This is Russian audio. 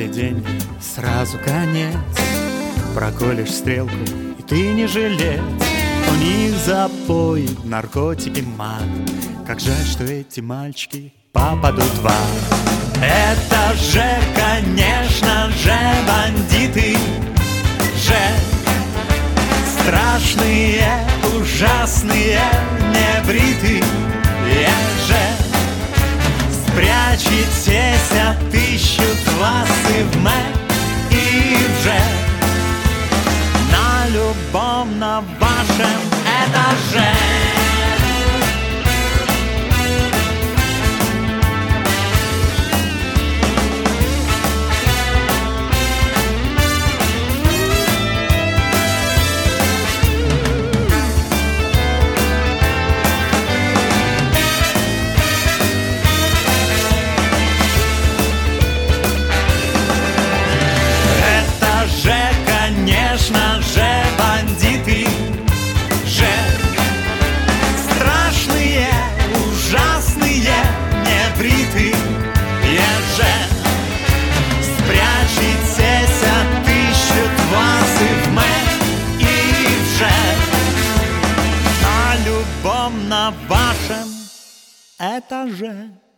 Были деньги, сразу конец. Проколешь стрелку, и ты не жилец. У них запои, наркотики, мат. Как жаль, что эти мальчики попадут в ад. Это же, конечно же, бандиты же. Страшные, ужасные, небритые же. Спрячетесь, отыщут вас и в мэ, и в же. На любом, на вашем этаже. Конечно же, бандиты же. Страшные, ужасные, небритые же. Спрячетесь, отыщут вас и в мэ, и в же. На любом, на вашем этаже.